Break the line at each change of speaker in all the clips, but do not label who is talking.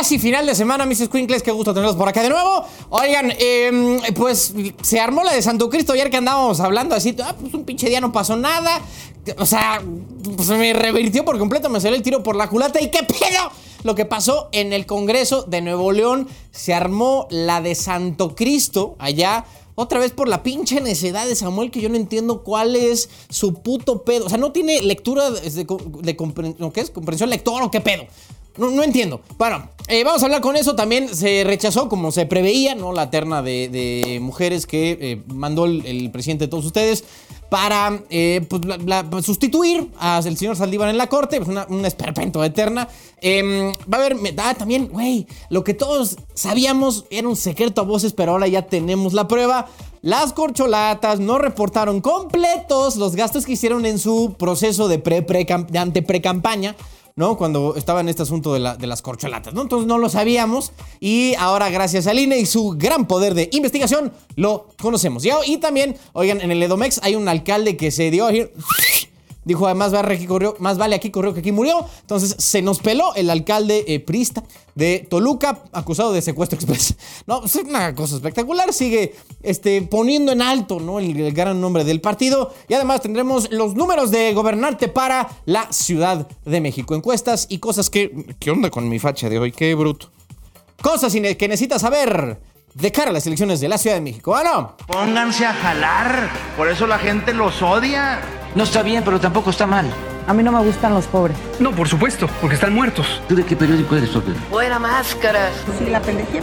Casi final de semana, mis escuincles, qué gusto tenerlos por acá de nuevo. Oigan, pues se armó la de Santo Cristo ayer que andábamos hablando así, pues un pinche día no pasó nada. O sea, pues me revirtió por completo, me salió el tiro por la culata. ¿Y qué pedo? Lo que pasó en el Congreso de Nuevo León, se armó la de Santo Cristo allá. Otra vez por la pinche necedad de Samuel, que yo no entiendo cuál es su puto pedo. O sea, no tiene lectura de comprensión lector o qué pedo. No entiendo. Bueno, vamos a hablar con eso. También se rechazó, como se preveía, ¿no? La terna de mujeres que mandó el presidente de todos ustedes para pues sustituir al señor Saldívar en la corte. Pues un esperpento de terna. Va a haber también, güey, lo que todos sabíamos era un secreto a voces, pero ahora ya tenemos la prueba. Las corcholatas no reportaron completos los gastos que hicieron en su proceso de pre-campaña, ¿no? Cuando estaba en este asunto de las corcholatas, ¿no? Entonces no lo sabíamos y ahora gracias al INE y su gran poder de investigación lo conocemos. Y también, oigan, en el Edomex hay un alcalde que se dio a... Dijo, más vale aquí corrió que aquí murió. Entonces se nos peló el alcalde priista de Toluca, acusado de secuestro express. No, es una cosa espectacular. Sigue poniendo en alto, ¿no? el gran nombre del partido. Y además tendremos los números de gobernante para la Ciudad de México. Encuestas y cosas que... ¿Qué onda con mi facha de hoy? Qué bruto. Cosas que necesitas saber de cara a las elecciones de la Ciudad de México. ¿Bueno?
Pónganse a jalar. Por eso la gente los odia.
No está bien, pero tampoco está mal.
A mí no me gustan los pobres.
No, por supuesto, porque están muertos.
¿Tú de qué periódico eres, Sócrates?
Fuera máscaras.
Sí, la pendejé.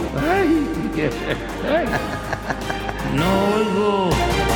No oigo.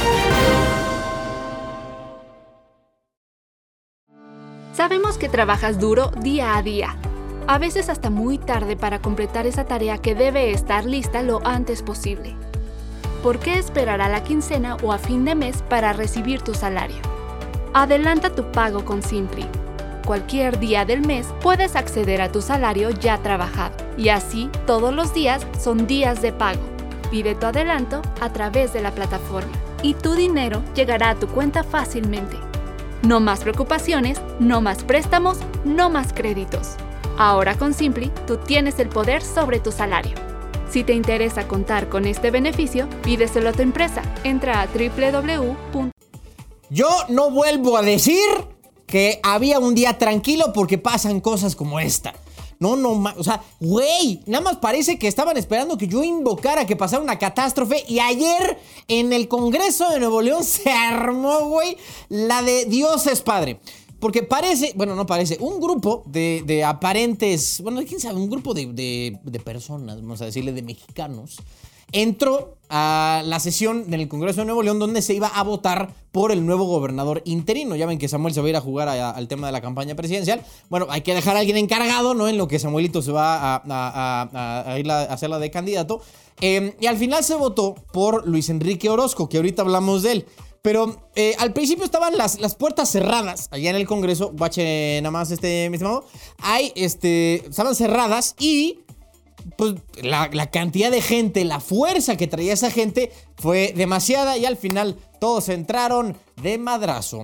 Sabemos que trabajas duro día a día, a veces hasta muy tarde para completar esa tarea que debe estar lista lo antes posible. ¿Por qué esperar a la quincena o a fin de mes para recibir tu salario? Adelanta tu pago con Simply. Cualquier día del mes puedes acceder a tu salario ya trabajado y así todos los días son días de pago. Pide tu adelanto a través de la plataforma y tu dinero llegará a tu cuenta fácilmente. No más preocupaciones, no más préstamos, no más créditos. Ahora con Simply, tú tienes el poder sobre tu salario. Si te interesa contar con este beneficio, pídeselo a tu empresa. Entra a www.
Yo no vuelvo a decir que había un día tranquilo porque pasan cosas como esta. No, o sea, güey, nada más parece que estaban esperando que yo invocara que pasara una catástrofe y ayer en el Congreso de Nuevo León se armó, güey, la de Dios es Padre. Porque parece, bueno, no parece, un grupo de aparentes, bueno, quién sabe, un grupo de personas, vamos a decirle, de mexicanos, entró a la sesión del Congreso de Nuevo León donde se iba a votar por el nuevo gobernador interino. Ya ven que Samuel se va a ir a jugar al tema de la campaña presidencial. Bueno, hay que dejar a alguien encargado, ¿no? En lo que Samuelito se va a ir a hacerla de candidato. Y al final se votó por Luis Enrique Orozco, que ahorita hablamos de él. Pero al principio estaban las puertas cerradas allá en el Congreso. Guache nada más, mi estimado. Estaban cerradas y pues la cantidad de gente, la fuerza que traía esa gente fue demasiada y al final todos entraron de madrazo.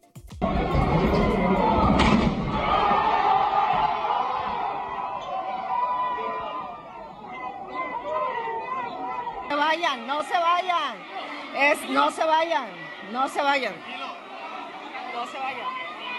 No se vayan. No se vayan. No se vayan. No se vayan.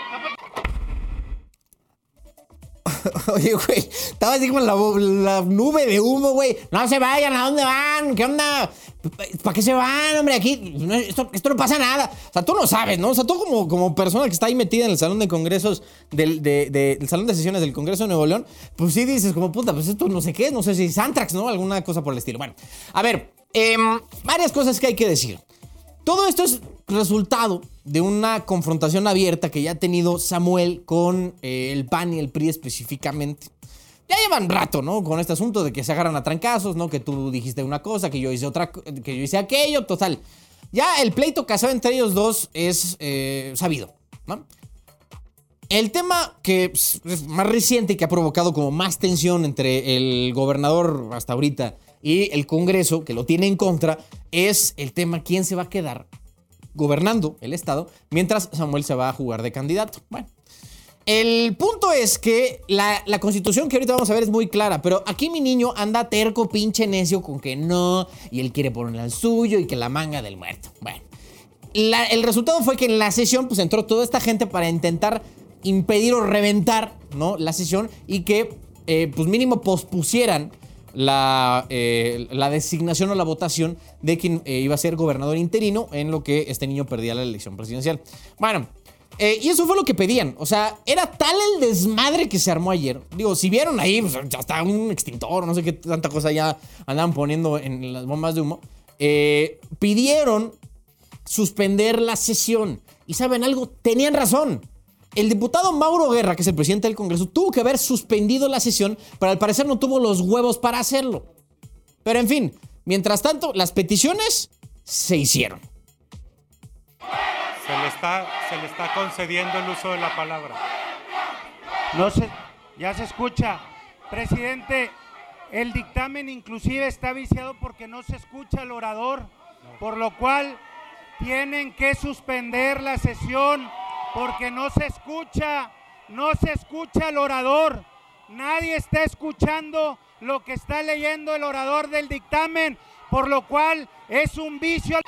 Oye, güey, estaba así como la nube de humo, güey. No se vayan, ¿a dónde van? ¿Qué onda? ¿Para qué se van, hombre? Aquí, esto no pasa nada. O sea, tú no sabes, ¿no? O sea, tú como persona que está ahí metida en el salón de congresos, del salón de sesiones del Congreso de Nuevo León, pues sí dices como, puta, pues esto no sé qué, no sé si es Antrax, ¿no? Alguna cosa por el estilo. Bueno, a ver, varias cosas que hay que decir. Todo esto es resultado de una confrontación abierta que ya ha tenido Samuel con el PAN y el PRI específicamente. Ya llevan rato, ¿no? Con este asunto de que se agarran a trancazos, ¿no? Que tú dijiste una cosa, que yo hice otra, que yo hice aquello, total. Ya el pleito casado entre ellos dos es sabido, ¿no? El tema que es más reciente y que ha provocado como más tensión entre el gobernador hasta ahorita y el Congreso, que lo tiene en contra, es el tema quién se va a quedar gobernando el estado mientras Samuel se va a jugar de candidato. Bueno, el punto es que la constitución que ahorita vamos a ver es muy clara, pero aquí mi niño anda terco, pinche necio con que no, y él quiere ponerle al suyo y que la manga del muerto. Bueno, el resultado fue que en la sesión pues entró toda esta gente para intentar impedir o reventar, ¿no?, la sesión y que pues mínimo pospusieran la designación o la votación de quien iba a ser gobernador interino en lo que este niño perdía la elección presidencial. Bueno, y eso fue lo que pedían. O sea, era tal el desmadre que se armó ayer. Digo, si vieron ahí, pues, hasta un extintor, no sé qué tanta cosa ya andaban poniendo en las bombas de humo. Pidieron suspender la sesión. Y ¿saben algo? Tenían razón. El diputado Mauro Guerra, que es el presidente del Congreso, tuvo que haber suspendido la sesión, pero al parecer no tuvo los huevos para hacerlo. Pero en fin, mientras tanto, las peticiones se hicieron.
Se le está concediendo el uso de la palabra.
Ya se escucha. Presidente, el dictamen inclusive está viciado porque no se escucha al orador, por lo cual tienen que suspender la sesión porque no se escucha al orador. Nadie está escuchando lo que está leyendo el orador del dictamen, por lo cual es un vicio.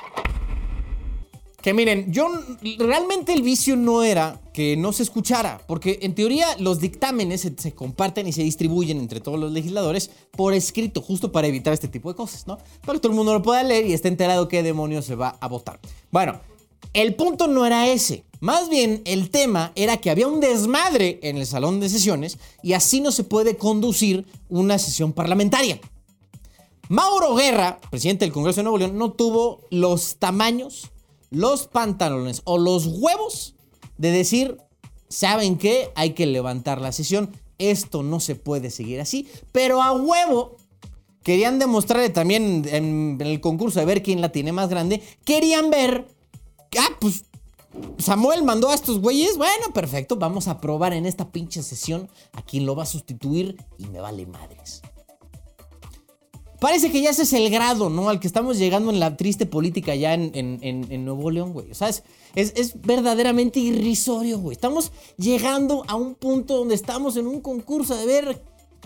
Que miren, realmente el vicio no era que no se escuchara, porque en teoría los dictámenes se comparten y se distribuyen entre todos los legisladores por escrito, justo para evitar este tipo de cosas, ¿no? Para que todo el mundo lo pueda leer y esté enterado qué demonios se va a votar. Bueno, el punto no era ese. Más bien, el tema era que había un desmadre en el salón de sesiones y así no se puede conducir una sesión parlamentaria. Mauro Guerra, presidente del Congreso de Nuevo León, no tuvo los tamaños, los pantalones o los huevos de decir, ¿saben qué? Hay que levantar la sesión. Esto no se puede seguir así. Pero a huevo querían demostrarle también en el concurso de ver quién la tiene más grande. Querían ver, pues Samuel mandó a estos güeyes. Bueno, perfecto, vamos a probar en esta pinche sesión a quién lo va a sustituir y me vale madres. Parece que ya ese es el grado, ¿no?, al que estamos llegando en la triste política ya en Nuevo León, güey. O sea, es verdaderamente irrisorio, güey. Estamos llegando a un punto donde estamos en un concurso de ver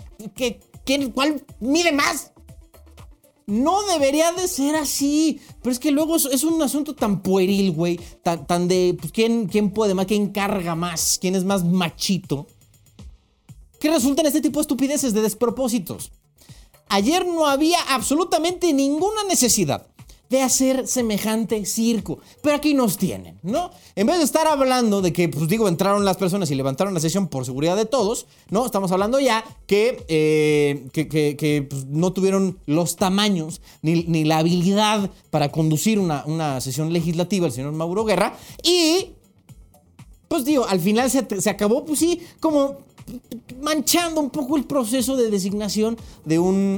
cuál mide más. No debería de ser así. Pero es que luego es un asunto tan pueril, güey. Tan de, pues, ¿quién puede más? ¿Quién carga más? ¿Quién es más machito? Que resultan este tipo de estupideces, de despropósitos. Ayer no había absolutamente ninguna necesidad de hacer semejante circo. Pero aquí nos tienen, ¿no? En vez de estar hablando de que, pues digo, entraron las personas y levantaron la sesión por seguridad de todos, ¿no? Estamos hablando ya que pues, no tuvieron los tamaños ni la habilidad para conducir una sesión legislativa el señor Mauro Guerra. Y, pues digo, al final se acabó, pues sí, como manchando un poco el proceso de designación de un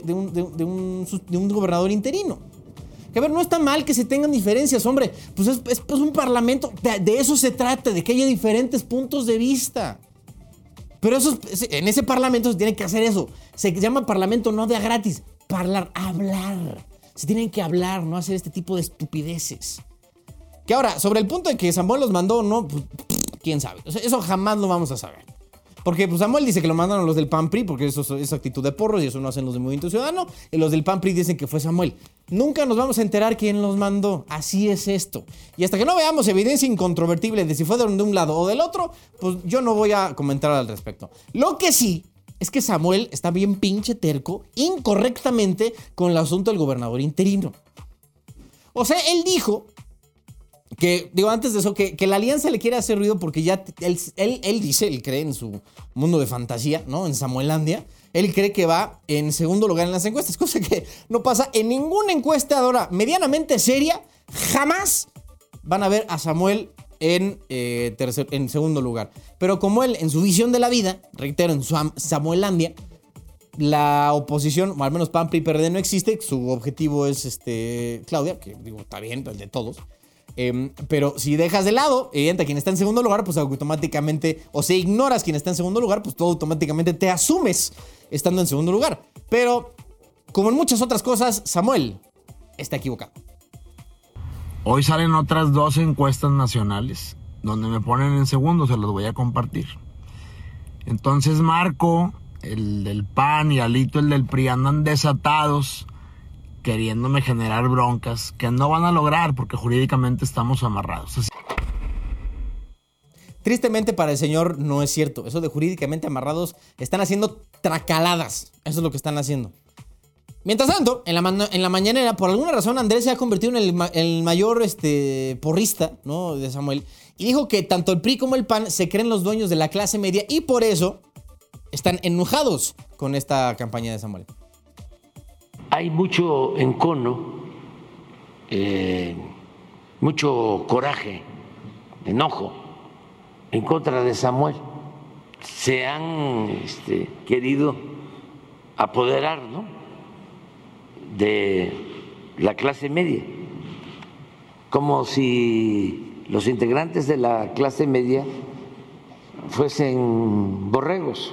gobernador interino. Que a ver, no está mal que se tengan diferencias, hombre. Pues es un parlamento, de eso se trata, de que haya diferentes puntos de vista. Pero en ese parlamento se tiene que hacer eso. Se llama parlamento no de a gratis, hablar. Se tienen que hablar, no hacer este tipo de estupideces. Que ahora, sobre el punto de que Samuel los mandó, no, pues, quién sabe. O sea, eso jamás lo vamos a saber. Porque pues, Samuel dice que lo mandaron los del PAN-PRI, porque eso es actitud de porros y eso no hacen los del Movimiento Ciudadano. Y los del PAN-PRI dicen que fue Samuel. Nunca nos vamos a enterar quién los mandó. Así es esto. Y hasta que no veamos evidencia incontrovertible de si fue de un lado o del otro, pues yo no voy a comentar al respecto. Lo que sí es que Samuel está bien pinche terco, incorrectamente, con el asunto del gobernador interino. O sea, él dijo que, digo, antes de eso, que la alianza le quiere hacer ruido porque ya él dice, él cree en su mundo de fantasía, ¿no? En Samuelandia. Él cree que va en segundo lugar en las encuestas, cosa que no pasa en ninguna encuestadora medianamente seria. Jamás van a ver a Samuel en segundo lugar. Pero como él, en su visión de la vida, reitero, en su Samuelandia, la oposición, o al menos PAN, PRI, PRD no existe. Su objetivo es Claudia, que digo, está bien, el de todos. Pero si dejas de lado, a quien está en segundo lugar, pues automáticamente, o si ignoras quien está en segundo lugar, pues tú automáticamente te asumes estando en segundo lugar. Pero, como en muchas otras cosas, Samuel está equivocado.
Hoy salen otras 2 encuestas nacionales donde me ponen en segundo, se los voy a compartir. Entonces Marco, el del PAN, y Alito, el del PRI, andan desatados queriéndome generar broncas que no van a lograr porque jurídicamente estamos amarrados. Así.
Tristemente para el señor no es cierto. Eso de jurídicamente amarrados, están haciendo tracaladas. Eso es lo que están haciendo. Mientras tanto, en la mañanera, por alguna razón, Andrés se ha convertido en el mayor porrista, ¿no?, de Samuel. Y dijo que tanto el PRI como el PAN se creen los dueños de la clase media y por eso están enojados con esta campaña de Samuel.
Hay mucho encono, mucho coraje, enojo en contra de Samuel. Se han querido apoderar, ¿no?, de la clase media, como si los integrantes de la clase media fuesen borregos.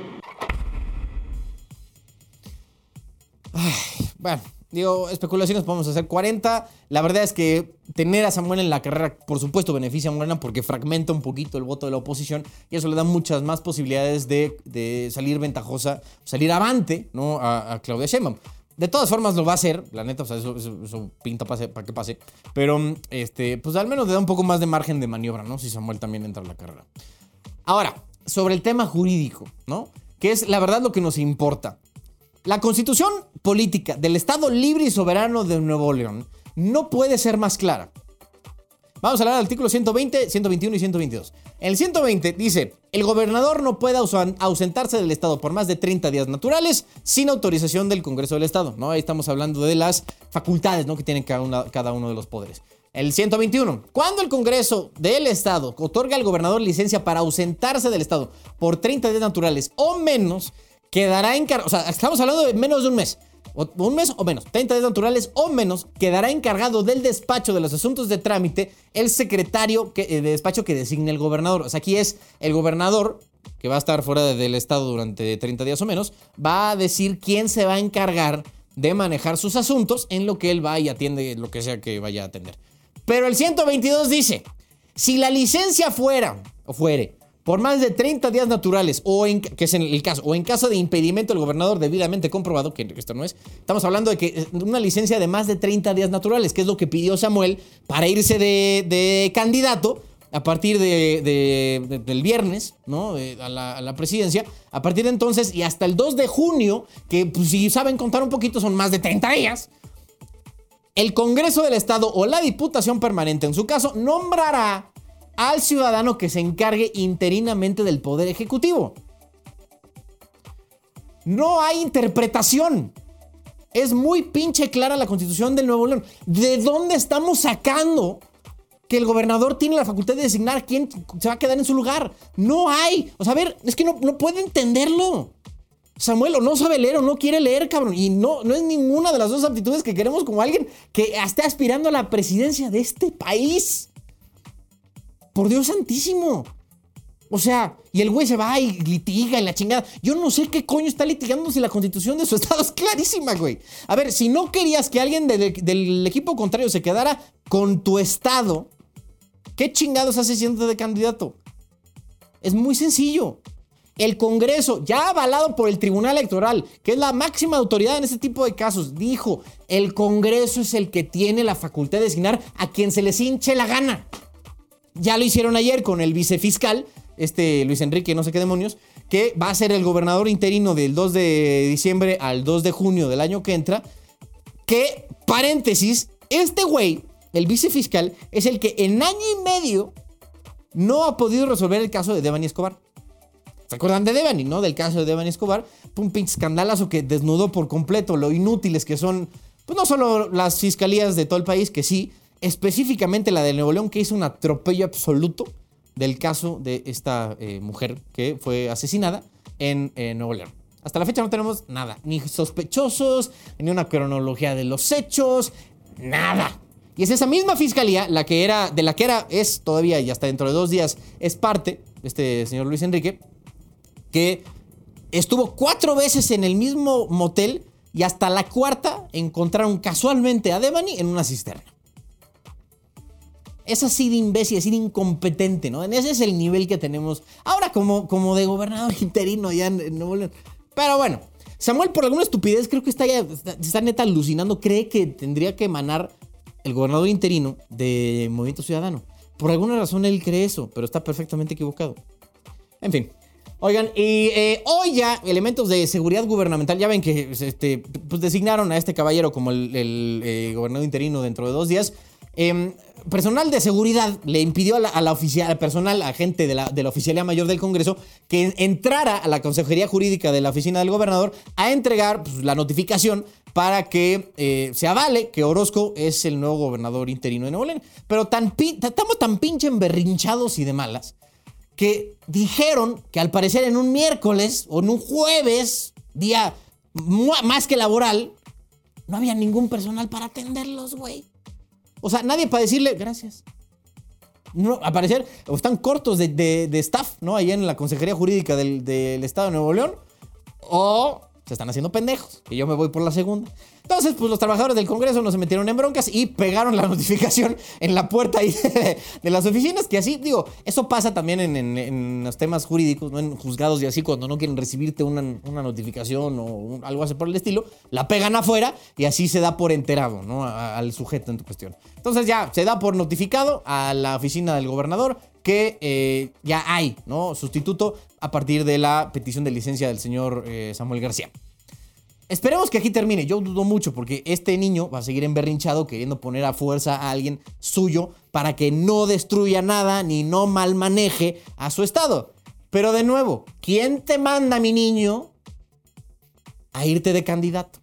Bueno, digo, especulaciones podemos hacer 40. La verdad es que tener a Samuel en la carrera, por supuesto, beneficia a Morena porque fragmenta un poquito el voto de la oposición y eso le da muchas más posibilidades de salir ventajosa, salir avante, ¿no?, a Claudia Sheinbaum. De todas formas lo va a hacer, la neta, o sea, eso pinta para que pase. Pero, pues al menos le da un poco más de margen de maniobra, ¿no? Si Samuel también entra a la carrera. Ahora, sobre el tema jurídico, ¿no?, que es la verdad lo que nos importa. La Constitución política del Estado Libre y Soberano de Nuevo León no puede ser más clara. Vamos a hablar del artículo 120, 121 y 122. El 120 dice: el gobernador no puede ausentarse del Estado por más de 30 días naturales sin autorización del Congreso del Estado, ¿no? Ahí estamos hablando de las facultades, ¿no?, que tienen cada uno de los poderes. El 121. Cuando el Congreso del Estado otorga al gobernador licencia para ausentarse del Estado por 30 días naturales o menos, quedará encargado, o sea, estamos hablando de menos de un mes. Un mes o menos, 30 días naturales o menos, quedará encargado del despacho de los asuntos de trámite el secretario de despacho que designe el gobernador. O sea, aquí es el gobernador, que va a estar fuera del estado durante 30 días o menos, va a decir quién se va a encargar de manejar sus asuntos en lo que él va y atiende lo que sea que vaya a atender. Pero el 122 dice: si la licencia fuere por más de 30 días naturales, que es en el caso, o en caso de impedimento del gobernador debidamente comprobado, que esto no es, estamos hablando de que una licencia de más de 30 días naturales, que es lo que pidió Samuel para irse de candidato a partir del viernes, ¿no?, a la presidencia. A partir de entonces y hasta el 2 de junio, que pues, si saben contar un poquito, son más de 30 días, el Congreso del Estado o la Diputación Permanente, en su caso, nombrará al ciudadano que se encargue interinamente del Poder Ejecutivo. No hay interpretación. Es muy pinche clara la Constitución del Nuevo León. ¿De dónde estamos sacando que el gobernador tiene la facultad de designar quién se va a quedar en su lugar? No hay. O sea, a ver, es que no puede entenderlo. Samuel o no sabe leer o no quiere leer, cabrón. Y no es ninguna de las dos aptitudes que queremos como alguien que esté aspirando a la presidencia de este país. Por Dios santísimo. O sea, y el güey se va y litiga y la chingada. Yo no sé qué coño está litigando si la Constitución de su estado es clarísima, güey. A ver, si no querías que alguien del equipo contrario se quedara con tu estado, ¿qué chingados haces siendo de candidato? Es muy sencillo. El Congreso, ya avalado por el Tribunal Electoral, que es la máxima autoridad en este tipo de casos, dijo: el Congreso es el que tiene la facultad de designar a quien se les hinche la gana. Ya lo hicieron ayer con el vicefiscal, Luis Enrique, no sé qué demonios, que va a ser el gobernador interino del 2 de diciembre al 2 de junio del año que entra. Que, paréntesis, este güey, el vicefiscal, es el que en año y medio no ha podido resolver el caso de Devani Escobar. ¿Se acuerdan de Devani, no? Del caso de Devani Escobar. Un pinche escandalazo que desnudó por completo lo inútiles que son, pues no solo las fiscalías de todo el país, que sí, específicamente la de Nuevo León, que hizo un atropello absoluto del caso de esta mujer que fue asesinada en Nuevo León. Hasta la fecha no tenemos nada, ni sospechosos, ni una cronología de los hechos, nada. Y es esa misma fiscalía es todavía, y hasta dentro de 2 días, es parte, señor Luis Enrique, que estuvo 4 veces en el mismo motel y hasta la 4ª encontraron casualmente a Devani en una cisterna. es así de imbécil, así de incompetente, ¿no? Ese es el nivel que tenemos ahora como de gobernador interino ya en Nuevo León. Pero bueno, Samuel por alguna estupidez creo que está neta alucinando, cree que tendría que emanar el gobernador interino de Movimiento Ciudadano. Por alguna razón él cree eso, pero está perfectamente equivocado. En fin. Oigan, y hoy ya elementos de seguridad gubernamental, ya ven que pues designaron a este caballero como el gobernador interino dentro de 2 días. Personal de seguridad le impidió a la oficial, al personal, a gente de la Oficialía Mayor del Congreso que entrara a la Consejería Jurídica de la Oficina del Gobernador a entregar pues, la notificación para que se avale que Orozco es el nuevo gobernador interino de Nuevo León. Pero estamos tan pinche emberrinchados y de malas que dijeron que al parecer en un miércoles o en un jueves, día más que laboral, no había ningún personal para atenderlos, güey. O sea, nadie para decirle gracias. No, al parecer, o están cortos de staff, ¿no? Allá en la Consejería Jurídica del Estado de Nuevo León, o se están haciendo pendejos, y yo me voy por la segunda. Entonces, pues los trabajadores del Congreso no se metieron en broncas y pegaron la notificación en la puerta ahí de las oficinas, que así, digo, eso pasa también en los temas jurídicos, ¿no? En juzgados y así, cuando no quieren recibirte una notificación o algo así por el estilo, la pegan afuera y así se da por enterado, ¿no? Al sujeto en tu cuestión. Entonces ya se da por notificado a la oficina del gobernador que ya hay, ¿no? Sustituto a partir de la petición de licencia del señor Samuel García. Esperemos que aquí termine. Yo dudo mucho porque este niño va a seguir emberrinchado queriendo poner a fuerza a alguien suyo para que no destruya nada ni no mal maneje a su estado. Pero de nuevo, ¿quién te manda, mi niño, a irte de candidato?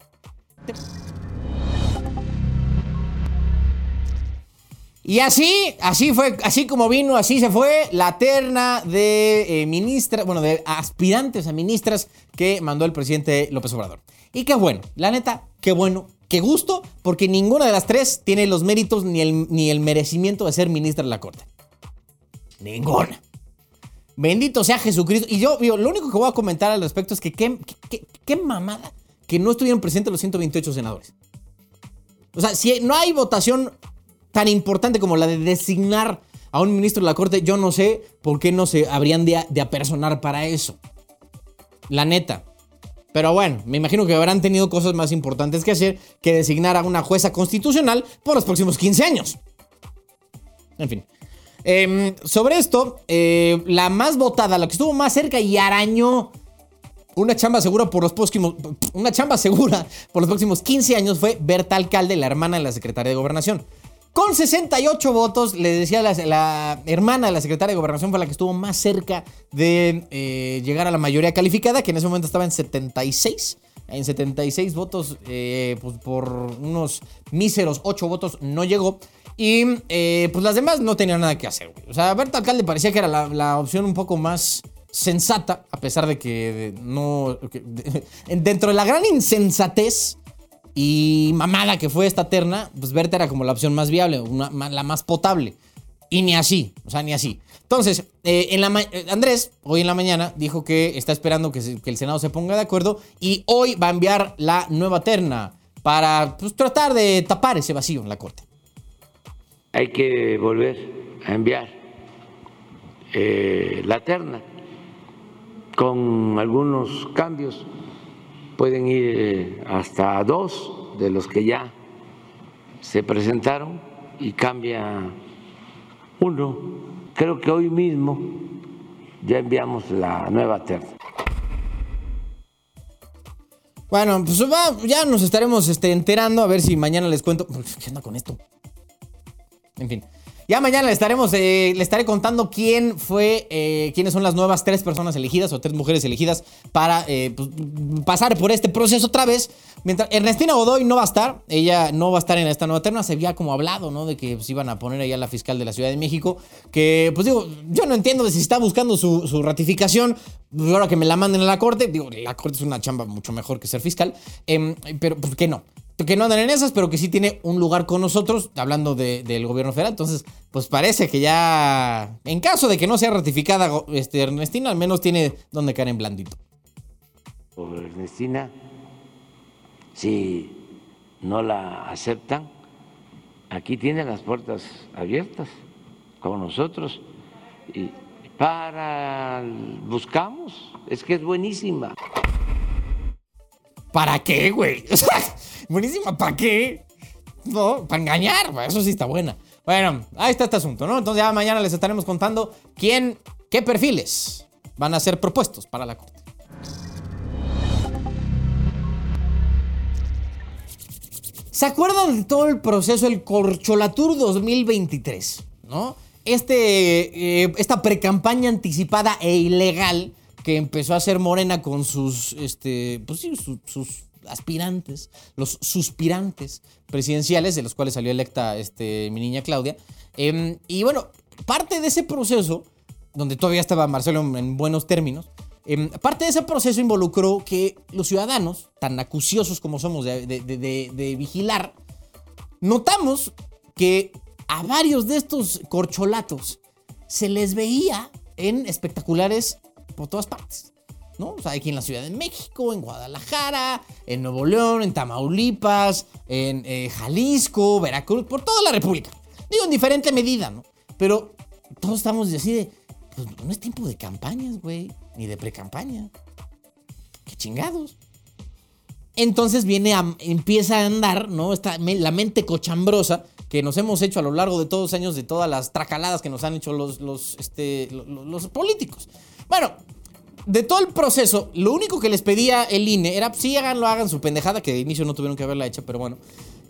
Y así fue, así como vino, así se fue la terna de ministras, bueno, de aspirantes a ministras que mandó el presidente López Obrador. Y qué bueno, la neta, qué bueno, qué gusto, porque ninguna de las tres tiene los méritos ni el merecimiento de ser ministra de la Corte. Ninguna. Bendito sea Jesucristo. Y yo, lo único que voy a comentar al respecto es que qué mamada que no estuvieron presentes los 128 senadores. O sea, si no hay votación tan importante como la de designar a un ministro de la Corte, yo no sé por qué no se habrían de apersonar para eso. La neta. Pero bueno, me imagino que habrán tenido cosas más importantes que hacer que designar a una jueza constitucional por los próximos 15 años. En fin. Sobre esto, la más votada, la que estuvo más cerca y arañó una chamba segura por los próximos 15 años fue Berta Alcalde, la hermana de la secretaria de Gobernación. Con 68 votos, le decía la hermana de la secretaria de Gobernación fue la que estuvo más cerca de llegar a la mayoría calificada, que en ese momento estaba en 76. En 76 votos, pues por unos míseros 8 votos no llegó. Y pues las demás no tenían nada que hacer, güey. O sea, Berta Alcalde parecía que era la opción un poco más sensata, a pesar de que dentro de la gran insensatez y mamada que fue esta terna, pues Berta era como la opción más viable, la más potable. Y ni así, o sea, ni así. Entonces, Andrés, hoy en la mañana, dijo que está esperando que el Senado se ponga de acuerdo y hoy va a enviar la nueva terna para pues, tratar de tapar ese vacío en la Corte.
Hay que volver a enviar la terna con algunos cambios. Pueden ir hasta 2 de los que ya se presentaron y cambia uno. Creo que hoy mismo ya enviamos la nueva terna.
Bueno, pues ya nos estaremos enterando a ver si mañana les cuento. ¿Qué onda con esto? En fin. Ya mañana le estaré contando quiénes son las nuevas 3 personas elegidas o 3 mujeres elegidas para pues, pasar por este proceso otra vez. Mientras Ernestina Godoy no va a estar, ella no va a estar en esta nueva terna. Se había como hablado, ¿no? De que pues, iban a poner allá a la fiscal de la Ciudad de México. Que, pues digo, yo no entiendo de si está buscando su ratificación. Pues, ahora que me la manden a la Corte. Digo, la Corte es una chamba mucho mejor que ser fiscal. Pero, pues, que no. Que no andan en esas, pero que sí tiene un lugar con nosotros, hablando del gobierno federal. Entonces, pues parece que ya, en caso de que no sea ratificada Ernestina, al menos tiene donde caer en blandito.
Por Ernestina, si no la aceptan, aquí tiene las puertas abiertas con nosotros y buscamos, es que es buenísima.
¿Para qué, güey? O sea, buenísima, ¿para qué? No, para engañar, güey, eso sí está buena. Bueno, ahí está este asunto, ¿no? Entonces ya mañana les estaremos contando qué perfiles van a ser propuestos para la Corte. ¿Se acuerdan de todo el proceso, el Corcholatur 2023? ¿No? Esta precampaña anticipada e ilegal que empezó a hacer Morena con sus aspirantes, los suspirantes presidenciales, de los cuales salió electa mi niña Claudia. Y bueno, parte de ese proceso, donde todavía estaba Marcelo en buenos términos, parte de ese proceso involucró que los ciudadanos, tan acuciosos como somos de vigilar, notamos que a varios de estos corcholatos se les veía en espectaculares por todas partes, ¿no? O sea, aquí en la Ciudad de México, en Guadalajara, en Nuevo León, en Tamaulipas, en Jalisco, Veracruz, por toda la República. Digo, en diferente medida, ¿no? Pero todos estamos así de, pues no es tiempo de campañas, güey, ni de precampaña. ¡Qué chingados! Entonces empieza a andar, ¿no? La mente cochambrosa que nos hemos hecho a lo largo de todos los años, de todas las tracaladas que nos han hecho los políticos. Bueno, de todo el proceso, lo único que les pedía el INE era, sí, hagan su pendejada, que de inicio no tuvieron que haberla hecha, pero bueno.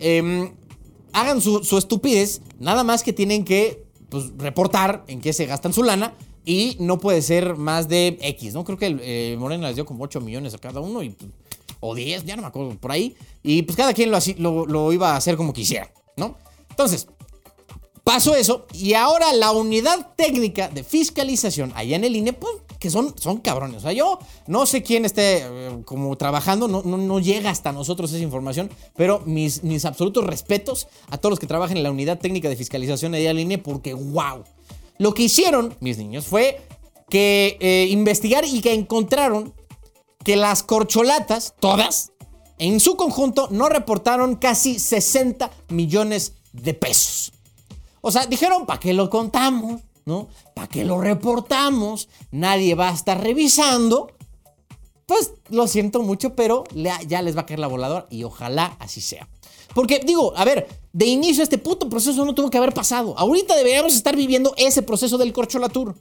Hagan su estupidez, nada más que tienen que reportar en qué se gastan su lana y no puede ser más de X, ¿no? Creo que Morena les dio como 8 millones a cada uno o 10, ya no me acuerdo, por ahí. Y pues cada quien lo iba a hacer como quisiera, ¿no? Entonces, pasó eso y ahora la unidad técnica de fiscalización allá en el INE, pues, que son cabrones. O sea, yo no sé quién esté como trabajando, no llega hasta nosotros esa información, pero mis absolutos respetos a todos los que trabajan en la unidad técnica de fiscalización allá en el INE, porque wow. Lo que hicieron, mis niños, fue que investigar y que encontraron que las corcholatas, todas, en su conjunto, no reportaron casi 60 millones de pesos. O sea, dijeron, ¿para qué lo contamos? ¿No? ¿Para qué lo reportamos? Nadie va a estar revisando. Pues lo siento mucho, pero ya les va a caer la voladora y ojalá así sea. Porque digo, a ver, de inicio este puto proceso no tuvo que haber pasado. Ahorita deberíamos estar viviendo ese proceso del Corcholatur.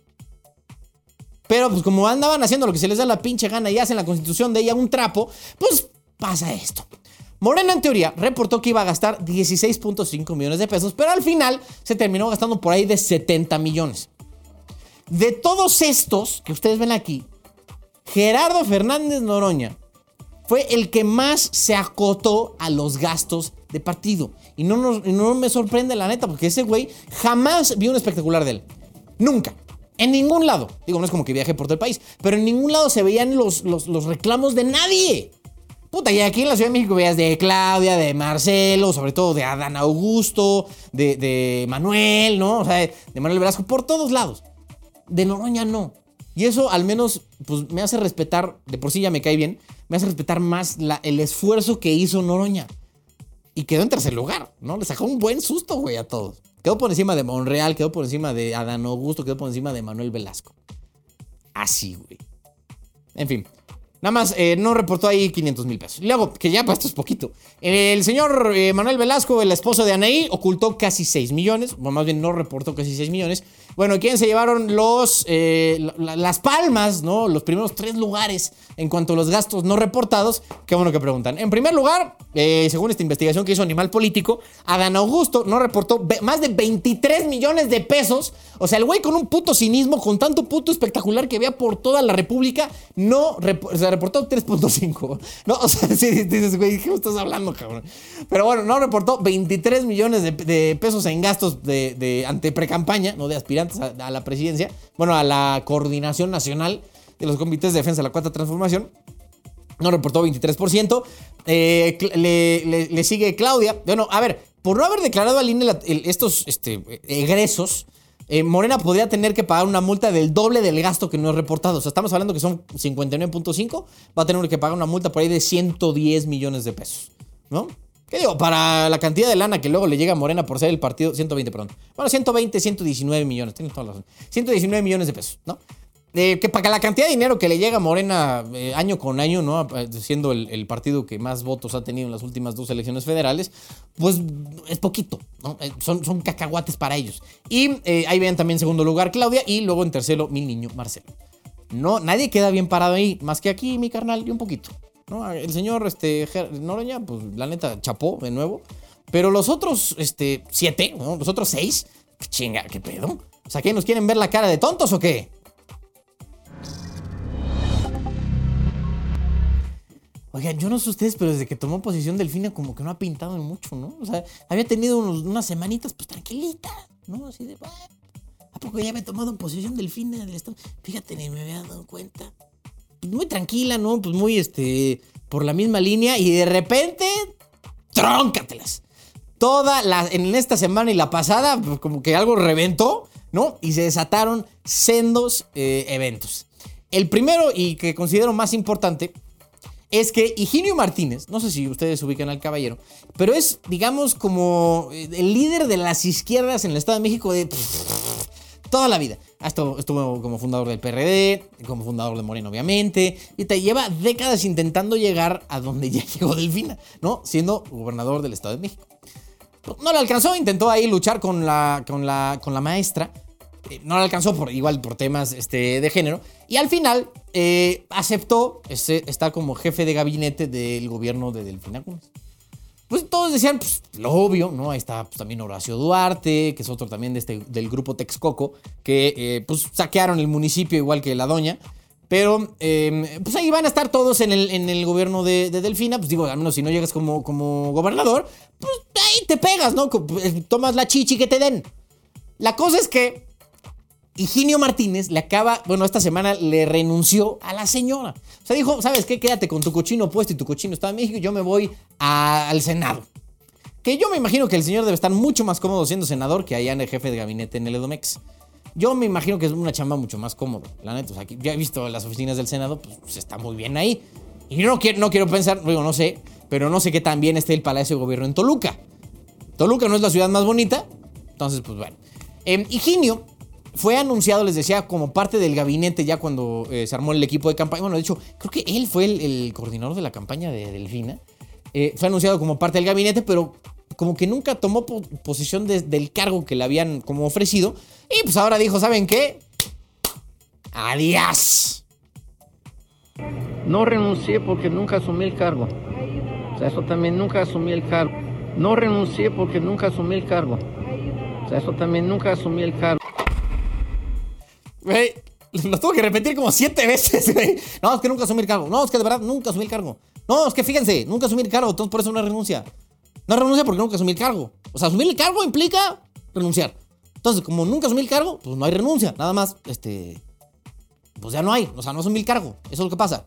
Pero pues como andaban haciendo lo que se les da la pinche gana y hacen la constitución de ella un trapo, pues pasa esto. Morena, en teoría, reportó que iba a gastar 16.5 millones de pesos, pero al final se terminó gastando por ahí de 70 millones. De todos estos que ustedes ven aquí, Gerardo Fernández Noroña fue el que más se acotó a los gastos de partido. Y no me sorprende, la neta, porque ese güey jamás vi un espectacular de él. Nunca. En ningún lado. Digo, no es como que viaje por todo el país, pero en ningún lado se veían los reclamos de nadie. Puta, y aquí en la Ciudad de México veías de Claudia, de Marcelo, sobre todo de Adán Augusto, de Manuel, ¿no? O sea, de Manuel Velasco, por todos lados. De Noroña no. Y eso al menos pues me hace respetar, de por sí ya me cae bien, me hace respetar más el esfuerzo que hizo Noroña. Y quedó en tercer lugar, ¿no? Le sacó un buen susto, güey, a todos. Quedó por encima de Monreal, quedó por encima de Adán Augusto, quedó por encima de Manuel Velasco. Así, güey. En fin. Nada más, no reportó ahí 500 mil pesos. Luego, que ya pues esto es poquito. El señor Manuel Velasco, el esposo de Anaí, ocultó casi 6 millones. O más bien no reportó casi 6 millones. Bueno, ¿quién se llevaron las palmas, ¿no? Los primeros 3 lugares en cuanto a los gastos no reportados. Qué bueno que preguntan. En primer lugar, según esta investigación que hizo Animal Político, Adán Augusto no reportó más de 23 millones de pesos. O sea, el güey con un puto cinismo, con tanto puto espectacular que había por toda la República, reportó 3.5. No, o sea, sí, dices, güey, ¿qué me estás hablando, cabrón? Pero bueno, no reportó 23 millones de pesos en gastos de ante precampaña, no de aspirantes a la presidencia, bueno, a la coordinación nacional de los comités de defensa de la Cuarta Transformación. No reportó 23%. Le sigue Claudia. Bueno, a ver, por no haber declarado al INE estos egresos, Morena podría tener que pagar una multa del doble del gasto que no es reportado. O sea, estamos hablando que son 59.5. Va a tener que pagar una multa por ahí de 110 millones de pesos, ¿no? ¿Qué digo? Para la cantidad de lana que luego le llega a Morena por ser el partido, 120, perdón. Bueno, 119 millones, tienes toda la razón. 119 millones de pesos, ¿no? Que para la cantidad de dinero que le llega a Morena año con año, ¿no? Siendo el partido que más votos ha tenido en las últimas 2 elecciones federales, pues es poquito, ¿no? Son cacahuates para ellos. Y ahí ven también en segundo lugar Claudia y luego en tercero mi niño Marcelo. No, nadie queda bien parado ahí, más que aquí mi carnal y un poquito, ¿no? El señor Noroña, pues la neta chapó de nuevo. Pero los otros 7, ¿no? Los otros 6, chinga, ¿qué pedo? O sea, ¿qué nos quieren ver la cara de tontos o qué? Oigan, yo no sé ustedes, pero desde que tomó posición Delfina como que no ha pintado en mucho, ¿no? O sea, había tenido unas semanitas pues tranquilitas, ¿no? Así de, ¿a poco ya había tomado posición Delfina del estado? Fíjate, ni me había dado cuenta. Muy tranquila, ¿no? Pues muy, por la misma línea y de repente, tróncatelas. En esta semana y la pasada, pues como que algo reventó, ¿no? Y se desataron sendos eventos. El primero y que considero más importante es que Higinio Martínez, no sé si ustedes ubican al caballero, pero es, digamos, como el líder de las izquierdas en el Estado de México de toda la vida. Estuvo como fundador del PRD, como fundador de Morena, obviamente, y te lleva décadas intentando llegar a donde ya llegó Delfina, ¿no? Siendo gobernador del Estado de México. No le alcanzó, intentó ahí luchar con la maestra. No le alcanzó por temas de género. Y al final aceptó estar como jefe de gabinete del gobierno de Delfina Gómez. Pues todos decían, pues lo obvio, ¿no? Ahí está pues, también Horacio Duarte, que es otro también del grupo Texcoco, que pues saquearon el municipio igual que la doña. Pero pues ahí van a estar todos en el gobierno de Delfina. Pues digo, al menos si no llegas como gobernador, pues ahí te pegas, ¿no? Tomas la chichi que te den. La cosa es que Higinio Martínez esta semana le renunció a la señora. O sea, dijo, ¿sabes qué? Quédate con tu cochino puesto y tu cochino Estado de México y yo me voy al Senado. Que yo me imagino que el señor debe estar mucho más cómodo siendo senador que allá en el jefe de gabinete en el Edomex. Yo me imagino que es una chamba mucho más cómoda, la neta. O sea, ya he visto las oficinas del Senado, pues está muy bien ahí. Y no quiero pensar, digo, no sé, pero no sé qué tan bien esté el Palacio de Gobierno en Toluca. Toluca no es la ciudad más bonita, entonces, pues bueno. Higinio fue anunciado, les decía, como parte del gabinete ya cuando se armó el equipo de campaña. Bueno, de hecho, creo que él fue el coordinador de la campaña de Delfina. Fue anunciado como parte del gabinete, pero como que nunca tomó posición del cargo que le habían como ofrecido. Y pues ahora dijo, ¿saben qué? ¡Adiós!
No renuncié porque nunca asumí el cargo. O sea, eso también nunca asumí el cargo. No renuncié porque nunca asumí el cargo. O sea, eso también nunca asumí el cargo.
Güey, lo tuve que repetir como 7 veces, güey. No, es que nunca asumí el cargo. No, es que de verdad nunca asumí el cargo. No, es que fíjense, nunca asumí el cargo, entonces por eso no renuncia. No renuncia porque nunca asumí el cargo. O sea, asumir el cargo implica renunciar. Entonces, como nunca asumí el cargo, pues no hay renuncia. Nada más, pues ya no hay. O sea, no asumí el cargo. Eso es lo que pasa.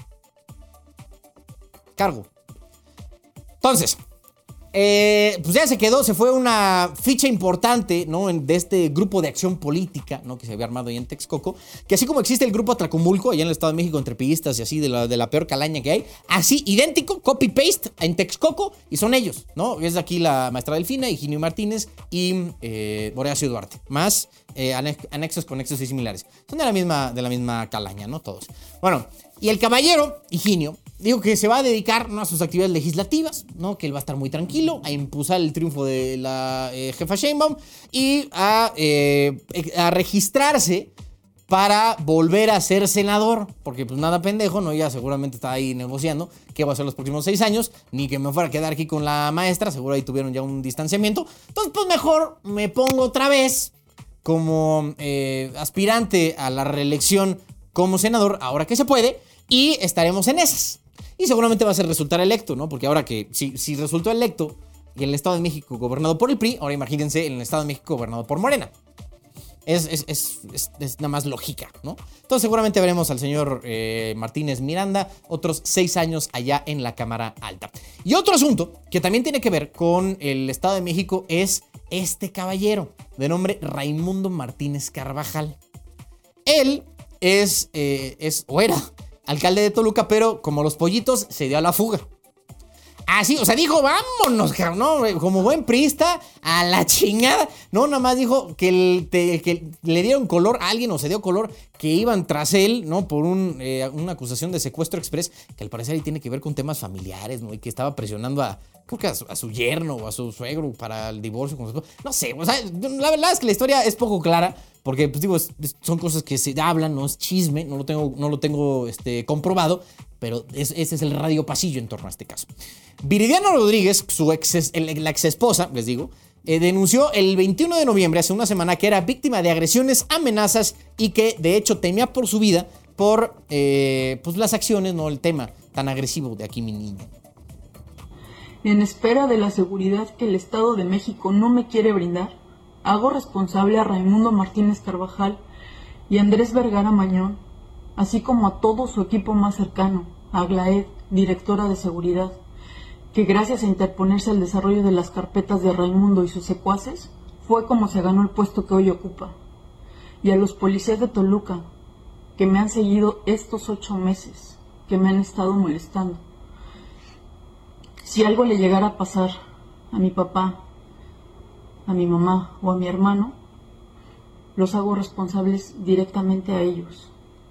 Cargo. Entonces, pues ya se fue una ficha importante, ¿no? De este grupo de acción política, ¿no? Que se había armado ahí en Texcoco, que así como existe el grupo Atlacomulco, allá en el Estado de México, entre priistas y así, de la peor calaña que hay, así, idéntico, copy-paste en Texcoco, y son ellos, ¿no? Es de aquí la maestra Delfina, Higinio Martínez y Horacio Duarte, más anexos, conexos y similares. Son de la misma calaña, ¿no? Todos. Bueno, y el caballero, Higinio, dijo que se va a dedicar, ¿no? A sus actividades legislativas, ¿no? Que él va a estar muy tranquilo, a impulsar el triunfo de la jefa Sheinbaum y a registrarse para volver a ser senador, porque pues nada pendejo, ¿no? Ya seguramente está ahí negociando qué va a hacer los próximos 6 años, ni que me fuera a quedar aquí con la maestra, seguro ahí tuvieron ya un distanciamiento. Entonces, pues mejor me pongo otra vez como aspirante a la reelección como senador, ahora que se puede, y estaremos en esas. Y seguramente va a ser resultar electo, ¿no? Porque ahora que si resultó electo y en el Estado de México gobernado por el PRI, ahora imagínense en el Estado de México gobernado por Morena. Es nada más lógica, ¿no? Entonces seguramente veremos al señor Martínez Miranda otros 6 años allá en la Cámara Alta. Y otro asunto que también tiene que ver con el Estado de México es este caballero de nombre Raimundo Martínez Carvajal. Él era alcalde de Toluca, pero como los pollitos se dio a la fuga. Así, o sea, dijo, vámonos, cabrón, ¿no? Como buen priista, a la chingada. No, nada más dijo que le dieron color a alguien, o se dio color, que iban tras él, ¿no? Por una acusación de secuestro express, que al parecer ahí tiene que ver con temas familiares, ¿no? Y que estaba presionando creo que a su yerno o a su suegro para el divorcio con su esposo. No sé, o sea, la verdad es que la historia es poco clara, porque, pues digo, son cosas que se hablan, no es chisme, no lo tengo comprobado, pero ese es el radio pasillo en torno a este caso. Viridiana Rodríguez, la ex esposa, les digo, denunció el 21 de noviembre, hace una semana, que era víctima de agresiones, amenazas y que de hecho temía por su vida por pues las acciones, no el tema tan agresivo de Aquí mi niño.
En espera de la seguridad que el Estado de México no me quiere brindar, hago responsable a Raimundo Martínez Carvajal y Andrés Vergara Mañón, así como a todo su equipo más cercano, a Aglaed, directora de seguridad, que gracias a interponerse al desarrollo de las carpetas de Raimundo y sus secuaces, fue como se ganó el puesto que hoy ocupa. Y a los policías de Toluca, que me han seguido estos 8 meses, que me han estado molestando. Si algo le llegara a pasar a mi papá, a mi mamá o a mi hermano, los hago responsables directamente a ellos.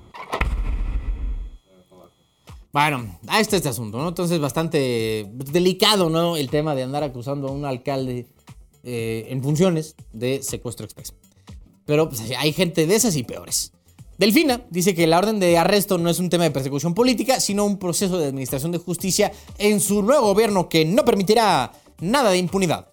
Bueno, ahí está este asunto, ¿no? Entonces bastante delicado, ¿no? El tema de andar acusando a un alcalde en funciones de secuestro express. Pero pues, hay gente de esas y peores. Delfina dice que la orden de arresto no es un tema de persecución política, sino un proceso de administración de justicia en su nuevo gobierno que no permitirá nada de impunidad.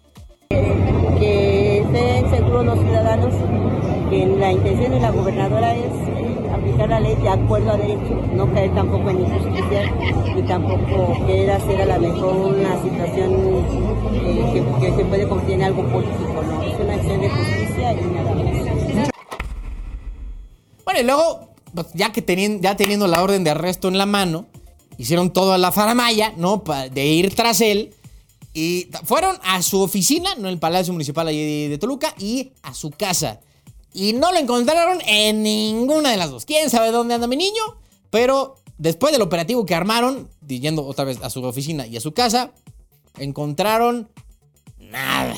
Que estén seguros los ciudadanos, que la intención de la gobernadora es aplicar la ley de acuerdo a derecho, no caer tampoco en injusticia y tampoco querer hacer a la mejor una situación que se puede convertir en algo político, ¿no? Es una acción de justicia y nada más.
Bueno, y luego, ya teniendo la orden de arresto en la mano, hicieron toda la faramalla, ¿no? De ir tras él. Y fueron a su oficina, no el Palacio Municipal allí de Toluca, y a su casa. Y no lo encontraron en ninguna de las dos. ¿Quién sabe dónde anda mi niño? Pero después del operativo que armaron, yendo otra vez a su oficina y a su casa, encontraron nada.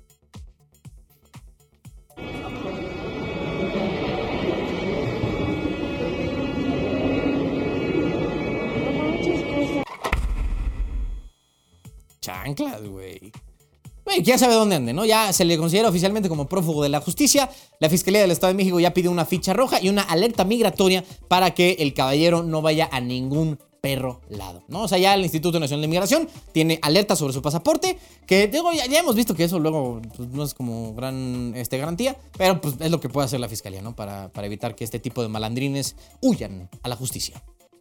Chanclas, güey. Ya sabe dónde ande, ¿no? Ya se le considera oficialmente como prófugo de la justicia. La Fiscalía del Estado de México ya pidió una ficha roja y una alerta migratoria para que el caballero no vaya a ningún perro lado, ¿no? O sea, ya el Instituto Nacional de Migración tiene alerta sobre su pasaporte, que digo, ya hemos visto que eso luego pues, no es como gran garantía, pero pues es lo que puede hacer la Fiscalía, ¿no? Para evitar que este tipo de malandrines huyan a la justicia.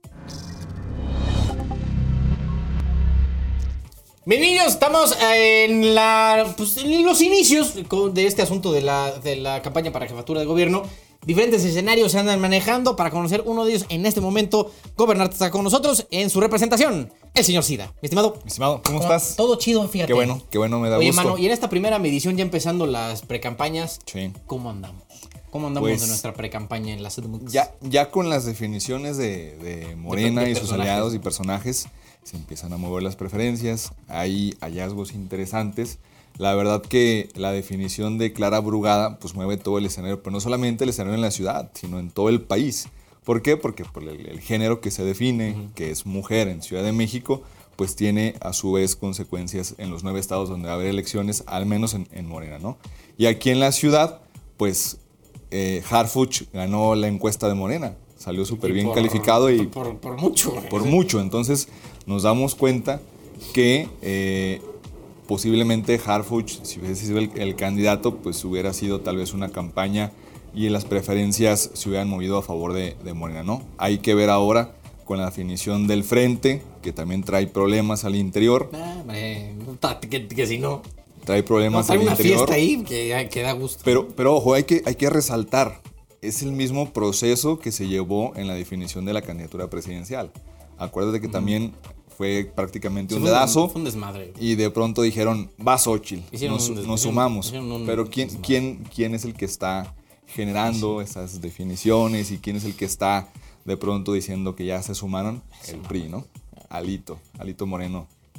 Mis niños, estamos en los inicios de este asunto de la campaña para jefatura de gobierno. Diferentes escenarios se andan manejando. Para conocer uno de ellos en este momento, Gobernarte está con nosotros en su representación, el señor Sida. Mi estimado.
¿Cómo estás?
Todo chido, fíjate.
Qué bueno, me da
gusto.
Oye,
mano, y en esta primera medición, ya empezando las precampañas,
sí.
¿Cómo andamos? ¿Cómo andamos de nuestra precampaña en la CDMX?
Ya con las definiciones de Morena y sus aliados y personajes, se empiezan a mover las preferencias, hay hallazgos interesantes. La verdad que la definición de Clara Brugada pues mueve todo el escenario, pero no solamente el escenario en la ciudad, sino en todo el país. ¿Por qué? Porque por el género que se define, que es mujer en Ciudad de México, pues tiene a su vez consecuencias en los 9 estados donde va a haber elecciones, al menos en Morena, ¿no? Y aquí en la ciudad, pues Harfuch ganó la encuesta de Morena. Salió súper bien calificado y
por mucho.
Por mucho. Entonces nos damos cuenta que posiblemente Harfuch, si hubiese sido el candidato, pues hubiera sido tal vez una campaña y las preferencias se hubieran movido a favor de Morena, ¿no? Hay que ver ahora con la definición del frente, que también trae problemas al interior.
Que si no...
Trae problemas al interior.
Hay una fiesta ahí que da gusto.
Pero ojo, hay que resaltar. Es el mismo proceso que se llevó en la definición de la candidatura presidencial. Acuérdate que también fue prácticamente un dedazo.
Fue un desmadre.
Y de pronto dijeron, va Xóchitl, nos sumamos. Pero ¿quién es el que está generando esas definiciones y quién es el que está de pronto diciendo que ya se sumaron? El PRI, ¿no? Alito Moreno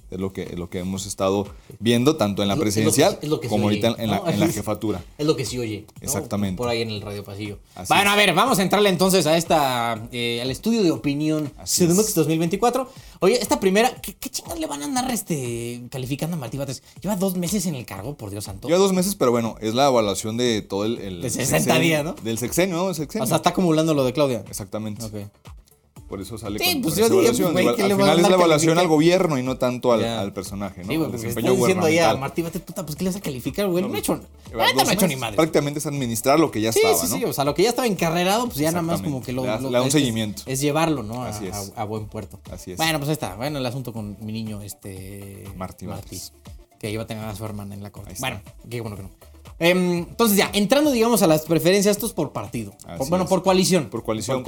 Es lo que hemos estado viendo tanto en la presidencial como ahorita en la jefatura.
Es lo que sí oye, ¿no?
Exactamente.
Por ahí en el Radio Pasillo.
Así
bueno,
es.
a ver, vamos a entrarle entonces a al estudio de opinión CDMX 2024. Oye, esta primera, ¿qué chingados le van a andar calificando a Martí Batres? Lleva 2 meses en el cargo, por Dios santo.
Lleva 2 meses, pero bueno, es la evaluación de todo el
de 60 días, ¿no?
Del sexenio, ¿no? El sexenio.
O sea, está acumulando lo de Claudia.
Exactamente.
Ok.
Por eso sale
Sí,
con
pues
esa
yo dije,
evaluación.
pues, güey, ¿qué le
al
van a
final es
andar
la evaluación
calificando?
al gobierno y no tanto al personaje, ¿no?
Sí,
al
porque
desempeño
está diciendo ya
gubernamental.
Martí Batres, puta, pues ¿qué le vas a calificar, güey? No ha hecho, no ha hecho ni madre.
Prácticamente es administrar lo que ya estaba, ¿no?
Sí, o sea, lo que ya estaba encarrerado, pues ya nada más como que
le da un seguimiento.
Es llevarlo, ¿no?
Así es.
A buen puerto.
Así es.
Bueno, pues ahí está. Bueno, el asunto con mi niño,
Martí Batres.
Que iba a tener a su hermana en la corte. Bueno, qué bueno que no. Entonces ya, entrando, digamos, a las preferencias, esto es por partido. Por coalición.
Por coalición.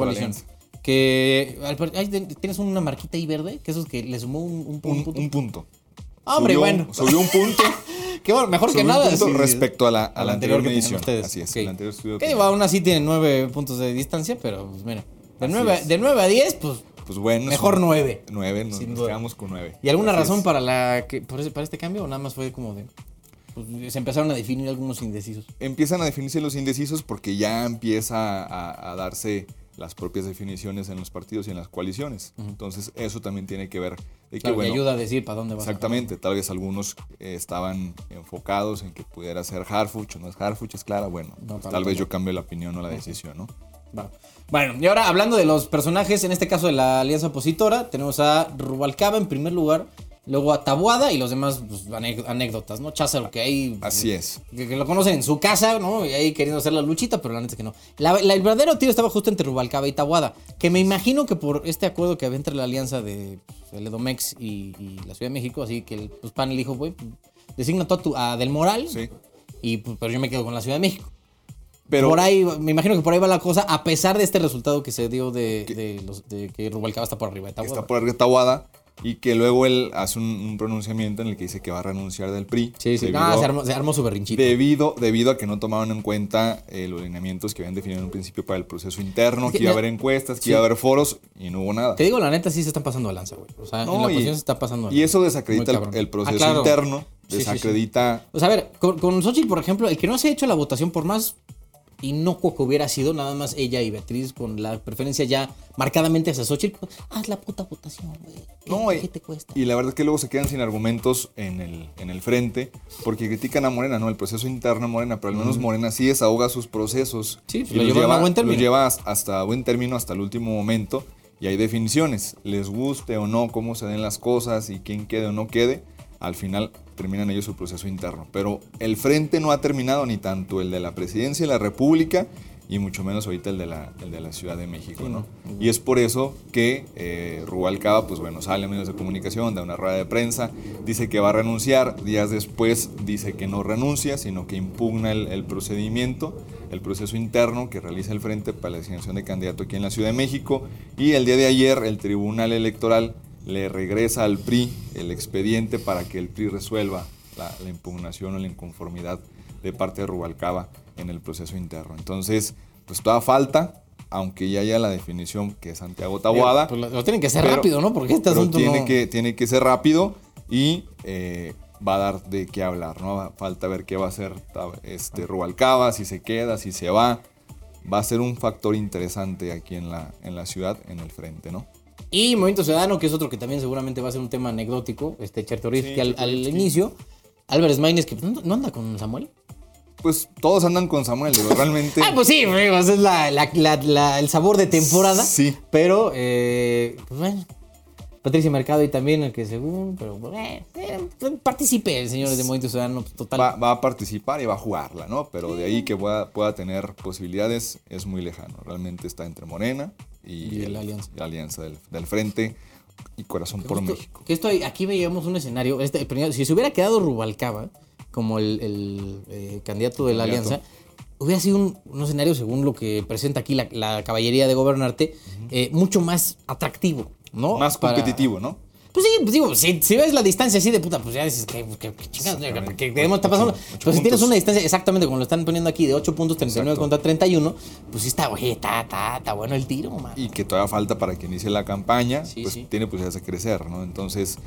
Que tienes una marquita ahí verde, que eso es que le sumó un punto.
Un punto.
Hombre, bueno.
Subió un punto.
Qué bueno, mejor que nada.
Sí, respecto a la anterior
que
medición.
Ustedes.
Así es.
Okay.
El anterior estudio.
Que aún así tiene 9 puntos de distancia, pero pues mira. De 9 a 10, pues
bueno.
Mejor 9.
9, nos quedamos con 9.
¿Y alguna razón para este cambio o nada más fue como de... Pues, se empezaron a definir algunos indecisos?
Empiezan a definirse los indecisos porque ya empieza a darse las propias definiciones en los partidos y en las coaliciones. Entonces, eso también tiene que ver. De que,
bueno, ayuda a decir para dónde vas.
Exactamente. Tal vez algunos estaban enfocados en que pudiera ser Harfuch o no es Harfuch, es Clara. Bueno, no, tal vez yo cambie la opinión o la decisión, ¿no?
Bueno, y ahora hablando de los personajes, en este caso de la alianza opositora, tenemos a Rubalcaba en primer lugar, luego a Taboada y los demás pues, anécdotas, ¿no? Cházaro, que ahí...
Así es.
Que lo conocen en su casa, ¿no? Y ahí queriendo hacer la luchita, pero la neta es que no. El verdadero tiro estaba justo entre Rubalcaba y Taboada, que me imagino que por este acuerdo que había entre la alianza de el Edomex y la Ciudad de México, así que el PAN le dijo, güey, designa a Del Moral,
sí.
Pero yo me quedo con la Ciudad de México.
Pero
por ahí, me imagino que por ahí va la cosa, a pesar de este resultado que se dio de que Rubalcaba está por arriba de Taboada.
Está por arriba de Taboada y que luego él hace un pronunciamiento en el que dice que va a renunciar del PRI.
Sí. Se armó su berrinchito.
Debido a que no tomaban en cuenta los lineamientos que habían definido en un principio para el proceso interno, que iba a haber encuestas, que iba a haber foros y no hubo nada.
Te digo, la neta sí se están pasando de lanza, güey. O sea, en la oposición se está pasando de lanza.
Y eso desacredita el proceso interno, desacredita...
O sea, a ver, con Xochitl, por ejemplo, el que no se ha hecho la votación por más inocuo que hubiera sido, nada más ella y Beatriz con la preferencia ya marcadamente hacia Xochitl, pues, haz la puta votación, güey. ¿Qué te cuesta?
Y la verdad es que luego se quedan sin argumentos en el frente, porque critican a Morena, ¿no? El proceso interno de Morena, pero al menos Morena sí desahoga sus procesos.
Sí,
y los lleva hasta buen término, hasta el último momento, y hay definiciones. Les guste o no cómo se den las cosas y quién quede o no quede, al final terminan ellos su proceso interno. Pero el frente no ha terminado, ni tanto el de la presidencia de la República y mucho menos ahorita el de la Ciudad de México, ¿no? Y es por eso que Rubalcaba, pues bueno, sale a medios de comunicación, da una rueda de prensa, dice que va a renunciar, días después dice que no renuncia, sino que impugna el procedimiento, el proceso interno que realiza el frente para la designación de candidato aquí en la Ciudad de México, y el día de ayer el Tribunal Electoral le regresa al PRI el expediente para que el PRI resuelva la impugnación o la inconformidad de parte de Rubalcaba en el proceso interno. Entonces, pues toda falta, aunque ya haya la definición que es Santiago Taboada.
Pues lo tienen que hacer rápido, ¿no? Porque este asunto
tiene que ser rápido y va a dar de qué hablar, ¿no? Falta ver qué va a hacer Rubalcaba, si se queda, si se va. Va a ser un factor interesante aquí en la ciudad, en el frente, ¿no?
Y Movimiento Ciudadano, que es otro que también seguramente va a ser un tema anecdótico, Chertorivsky al inicio. Álvarez Maínez, que no anda con Samuel.
Pues todos andan con Samuel, digo, realmente.
Pues sí, amigos, es el sabor de temporada.
Sí.
Pero, pues bueno, Patricia Mercado y también el que según, pero participe el señor de Movimiento Ciudadano, total.
Va a participar y va a jugarla, ¿no? Pero de ahí que pueda tener posibilidades es muy lejano. Realmente está entre Morena y la alianza del Frente y Corazón por México.
Aquí veíamos un escenario, si se hubiera quedado Rubalcaba como el candidato de la alianza, hubiera sido un escenario, según lo que presenta aquí la caballería de gobernarte, mucho más atractivo, ¿no?
Más competitivo, ¿no?
Pues sí, pues digo, si ves la distancia así de puta, pues ya dices que chingados, que está pasando. Pero si tienes una distancia exactamente como lo están poniendo aquí, de 8 puntos, 39 contra 31, pues sí está bueno el tiro, man.
Y que todavía falta para que inicie la campaña,
sí.
tiene posibilidades de crecer, ¿no? Entonces,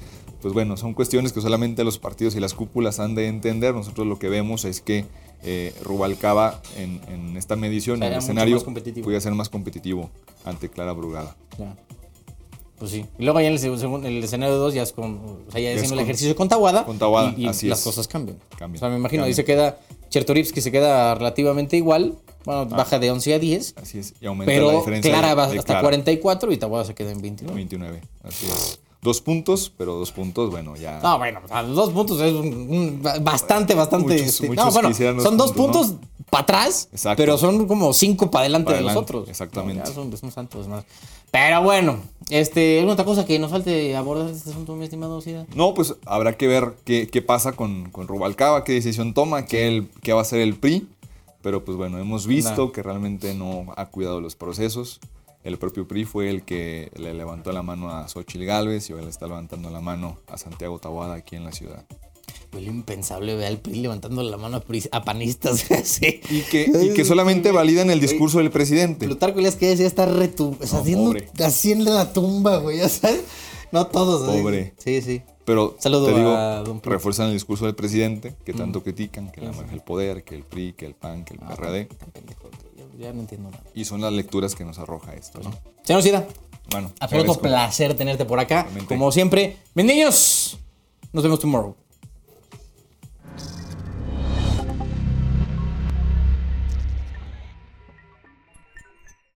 pues bueno, son cuestiones que solamente los partidos y las cúpulas han de entender. Nosotros lo que vemos es que Rubalcaba en esta medición, en el escenario, podía ser más competitivo ante Clara Brugada.
Ya. Pues sí. Y luego ya en el escenario 2 ya es con, o sea, ya haciendo el ejercicio con Taboada.
Con Taboada,
y
así
las
es.
cosas cambian.
Cambian.
O sea, me imagino,
Cambian.
ahí se queda Chertorivsky, se queda relativamente igual. Bueno, baja de 11 a 10.
Así es. Y aumenta
pero
la diferencia.
Clara va
de
hasta
Clara.
44 y Taboada se queda en 29.
29, así es. 2 puntos, pero 2 puntos, bueno, ya.
No, bueno, o sea, 2 puntos es bastante.
Muchos
no, bueno,
quisieran
son 2
puntos,
puntos para atrás,
Exacto.
pero son como 5 para adelante
Para
de los
adelante,
otros.
exactamente.
No, ya son santos más. Pero bueno, ¿alguna otra cosa que nos falte abordar este asunto, mi estimado Sida?
No, pues habrá que ver qué pasa con Rubalcaba, qué decisión toma, qué va a hacer el PRI. Pero pues bueno, hemos visto que realmente no ha cuidado los procesos. El propio PRI fue el que le levantó la mano a Xóchitl Gálvez y hoy le está levantando la mano a Santiago Taboada aquí en la ciudad.
Fue lo impensable ver al PRI levantando la mano a panistas. Sí.
Y que solamente validan el discurso del presidente.
Plutarco Elías que decía está haciendo la tumba, güey, ya sabes. No todos.
Pobre.
Sí.
Pero
saludo
te digo,
a don PRI.
refuerzan el discurso del presidente, que tanto critican, que la maneja el poder, que el PRI, que el PAN, que el PRD.
Ya no entiendo nada.
Y son las lecturas que nos arroja esto, ¿no?
Señor Sida,
bueno,
absoluto placer tenerte por acá.
Realmente.
Como siempre, mis niños, nos vemos tomorrow.